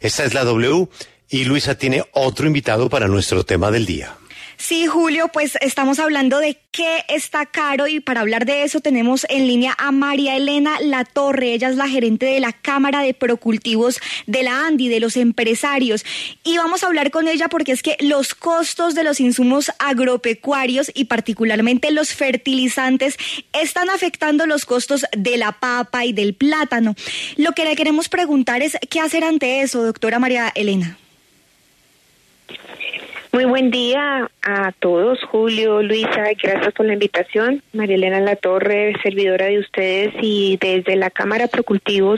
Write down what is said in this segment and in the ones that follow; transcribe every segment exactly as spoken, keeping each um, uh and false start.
Esta es la W y Luisa tiene otro invitado para nuestro tema del día. Sí, Julio, pues estamos hablando de qué está caro y para hablar de eso tenemos en línea a María Elena Latorre. Ella es la gerente de la Cámara de Procultivos de la ANDI, de los empresarios. Y vamos a hablar con ella porque es que los costos de los insumos agropecuarios y particularmente los fertilizantes están afectando los costos de la papa y del plátano. Lo que le queremos preguntar es qué hacer ante eso, doctora María Elena. Muy buen día a todos, Julio, Luisa, gracias por la invitación. María Elena Latorre, servidora de ustedes y desde la Cámara Procultivos.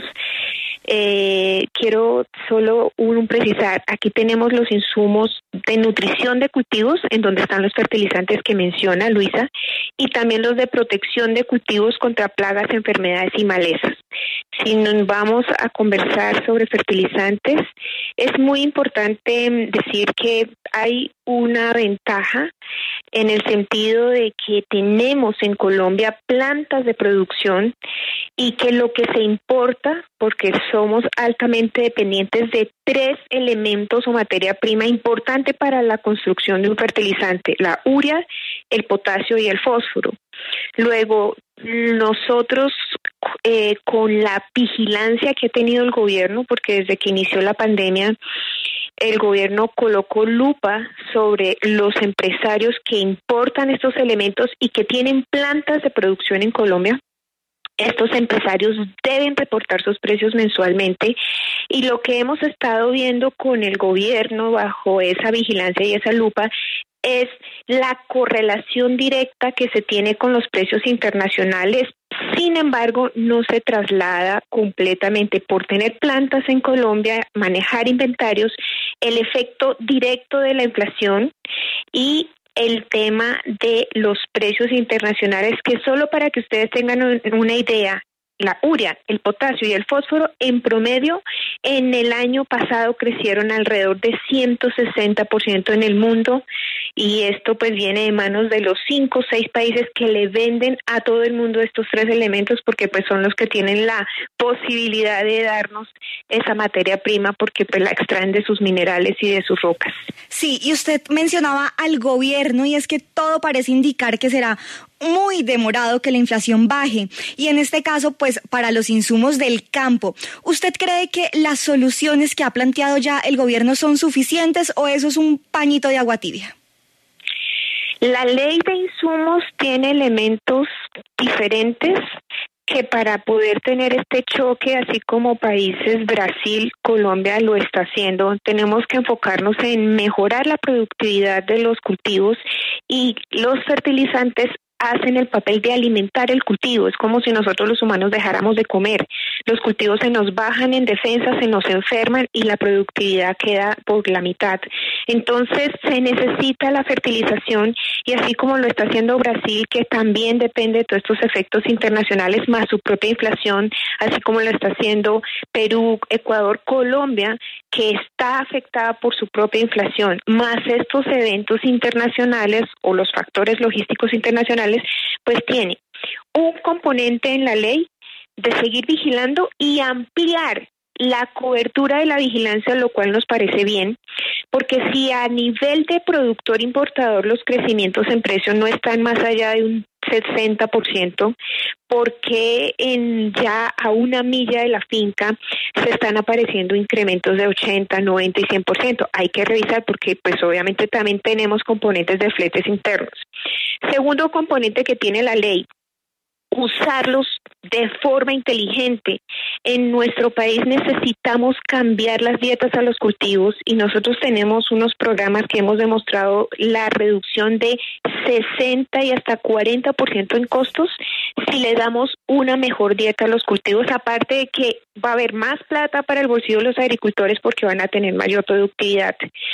Eh, quiero solo un, un precisar, aquí tenemos los insumos de nutrición de cultivos, en donde están los fertilizantes que menciona Luisa, y también los de protección de cultivos contra plagas, enfermedades y malezas. Si nos vamos a conversar sobre fertilizantes, es muy importante decir que hay una ventaja en el sentido de que tenemos en Colombia plantas de producción y que lo que se importa, porque somos altamente dependientes de tres elementos o materia prima importante para la construcción de un fertilizante: la urea, el potasio y el fósforo. Luego, nosotros eh, con la vigilancia que ha tenido el gobierno, porque desde que inició la pandemia, el gobierno colocó lupa sobre los empresarios que importan estos elementos y que tienen plantas de producción en Colombia. Estos empresarios deben reportar sus precios mensualmente y lo que hemos estado viendo con el gobierno bajo esa vigilancia y esa lupa es la correlación directa que se tiene con los precios internacionales. Sin embargo, no se traslada completamente por tener plantas en Colombia, manejar inventarios, el efecto directo de la inflación y el tema de los precios internacionales, que solo para que ustedes tengan una idea, la urea, el potasio y el fósforo en promedio en el año pasado crecieron alrededor de ciento sesenta por ciento en el mundo, y esto pues viene de manos de los cinco o seis países que le venden a todo el mundo estos tres elementos, porque pues son los que tienen la posibilidad de darnos esa materia prima, porque pues la extraen de sus minerales y de sus rocas. Sí, y usted mencionaba al gobierno y es que todo parece indicar que será muy demorado que la inflación baje, y en este caso pues para los insumos del campo, ¿usted cree que las soluciones que ha planteado ya el gobierno son suficientes o eso es un pañito de agua tibia? La ley de insumos tiene elementos diferentes que para poder tener este choque, así como países, Brasil, Colombia lo está haciendo, tenemos que enfocarnos en mejorar la productividad de los cultivos, y los fertilizantes hacen el papel de alimentar el cultivo. Es como si nosotros los humanos dejáramos de comer. Los cultivos se nos bajan en defensa, se nos enferman y la productividad queda por la mitad. Entonces se necesita la fertilización, y así como lo está haciendo Brasil, que también depende de todos estos efectos internacionales más su propia inflación, así como lo está haciendo Perú, Ecuador, Colombia, que está afectada por su propia inflación, más estos eventos internacionales o los factores logísticos internacionales, pues tiene un componente en la ley de seguir vigilando y ampliar la cobertura de la vigilancia, lo cual nos parece bien, porque si a nivel de productor importador los crecimientos en precio no están más allá de un sesenta por ciento, porque en ya a una milla de la finca se están apareciendo incrementos de ochenta, noventa y cien por ciento. Hay que revisar porque pues obviamente también tenemos componentes de fletes internos. Segundo componente que tiene la ley, usarlos de forma inteligente. En nuestro país necesitamos cambiar las dietas a los cultivos, y nosotros tenemos unos programas que hemos demostrado la reducción de sesenta y hasta cuarenta por ciento en costos si le damos una mejor dieta a los cultivos, aparte de que va a haber más plata para el bolsillo de los agricultores porque van a tener mayor productividad.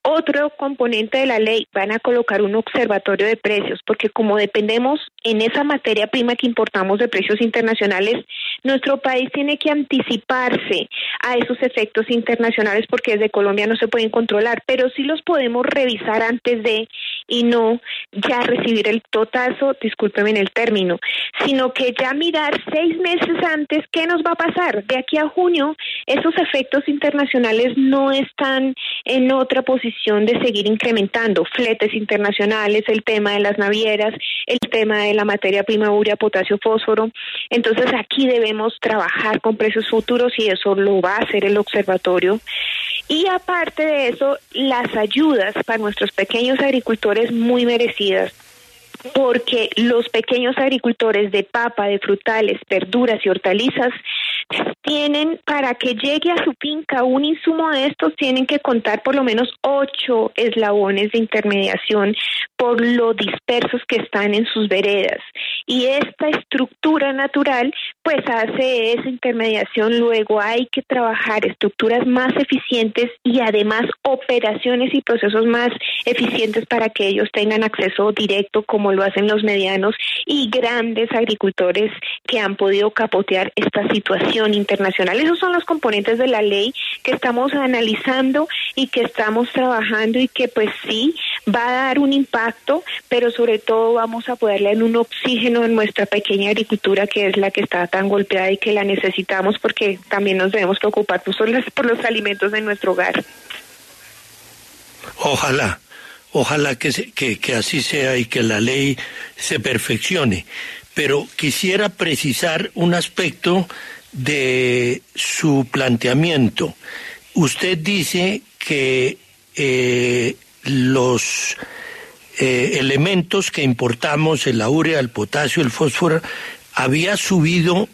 Otro componente de la ley, van a colocar un observatorio de precios, porque como dependemos en esa materia prima que importamos de precios internacionales, nuestro país tiene que anticiparse a esos efectos internacionales porque desde Colombia no se pueden controlar, pero sí los podemos revisar antes de y no ya recibir el totazo, discúlpeme en el término, sino que ya mirar seis meses antes qué nos va a pasar. De aquí a junio, esos efectos internacionales no están en otra posición de seguir incrementando fletes internacionales, el tema de las navieras, el tema de la materia prima urea, potasio, fósforo. Entonces aquí debemos trabajar con precios futuros y eso lo va a hacer el observatorio. Y aparte de eso, las ayudas para nuestros pequeños agricultores muy merecidas, porque los pequeños agricultores de papa, de frutales, verduras y hortalizas tienen, para que llegue a su finca un insumo de estos, tienen que contar por lo menos ocho eslabones de intermediación por lo dispersos que están en sus veredas. Y esta estructura natural pues hace esa intermediación. Luego hay que trabajar estructuras más eficientes y además operaciones y procesos más eficientes para que ellos tengan acceso directo, como lo hacen los medianos y grandes agricultores que han podido capotear esta situación internacional. Esos son los componentes de la ley que estamos analizando y que estamos trabajando y que pues sí va a dar un impacto, pero sobre todo vamos a poderle dar un oxígeno en nuestra pequeña agricultura, que es la que está tan golpeada y que la necesitamos, porque también nos debemos preocupar por los, por los alimentos de nuestro hogar. Ojalá, ojalá que, se, que, que así sea y que la ley se perfeccione. Pero quisiera precisar un aspecto de su planteamiento. Usted dice que eh, los eh, elementos que importamos, el urea, el potasio, el fósforo, había subido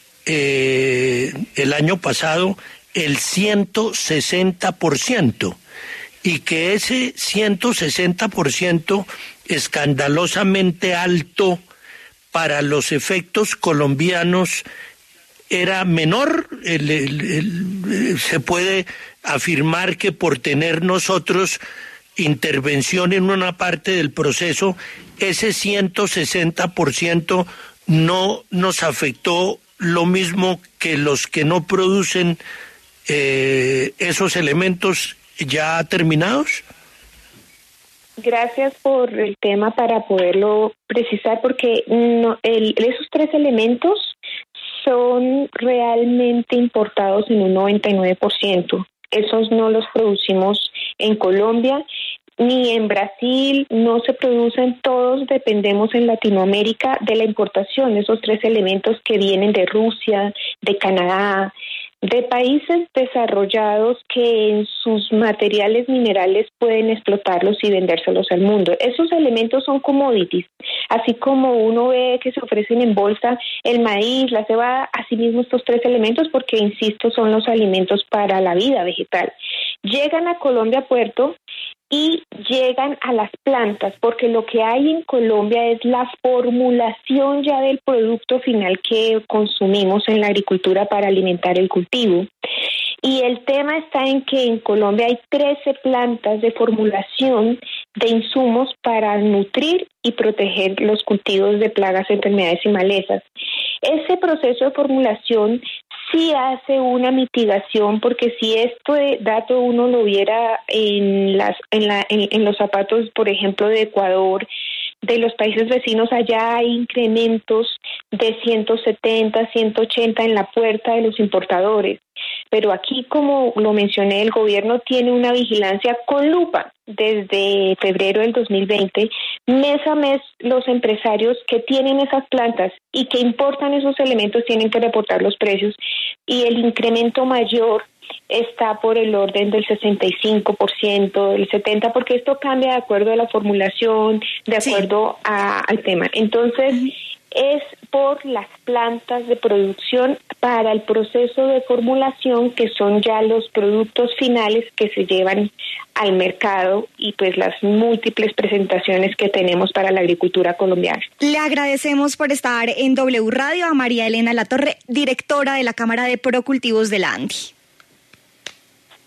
eh, el año pasado el ciento sesenta por ciento y que ese ciento sesenta por ciento escandalosamente alto para los efectos colombianos era menor. El, el, el, se puede afirmar que por tener nosotros intervención en una parte del proceso, ese ciento sesenta por ciento no nos afectó lo mismo que los que no producen eh, esos elementos ya terminados. Gracias por el tema para poderlo precisar, porque no, el, esos tres elementos son realmente importados en un noventa y nueve por ciento. Esos no los producimos en Colombia ni en Brasil, no se producen. Todos dependemos en Latinoamérica de la importación de esos tres elementos que vienen de Rusia, de Canadá, de países desarrollados que en sus materiales minerales pueden explotarlos y vendérselos al mundo. Esos elementos son commodities, así como uno ve que se ofrecen en bolsa el maíz, la cebada, asimismo estos tres elementos, porque insisto, son los alimentos para la vida vegetal. Llegan a Colombia puerto y llegan a las plantas, porque lo que hay en Colombia es la formulación ya del producto final que consumimos en la agricultura para alimentar el cultivo. Y el tema está en que en Colombia hay trece plantas de formulación de insumos para nutrir y proteger los cultivos de plagas, enfermedades y malezas. Ese proceso de formulación sí hace una mitigación, porque si esto de dato uno lo viera en las en la en, en los zapatos, por ejemplo, de Ecuador, de los países vecinos, allá hay incrementos de ciento setenta, ciento ochenta en la puerta de los importadores. Pero aquí, como lo mencioné, el gobierno tiene una vigilancia con lupa desde febrero del dos mil veinte. Mes a mes, los empresarios que tienen esas plantas y que importan esos elementos tienen que reportar los precios, y el incremento mayor está por el orden del sesenta y cinco por ciento, del setenta por ciento, porque esto cambia de acuerdo a la formulación, de acuerdo sí. a, al tema. Entonces, uh-huh. es por las plantas de producción para el proceso de formulación, que son ya los productos finales que se llevan al mercado, y pues las múltiples presentaciones que tenemos para la agricultura colombiana. Le agradecemos por estar en W Radio a María Elena Latorre, directora de la Cámara de Procultivos de la ANDI.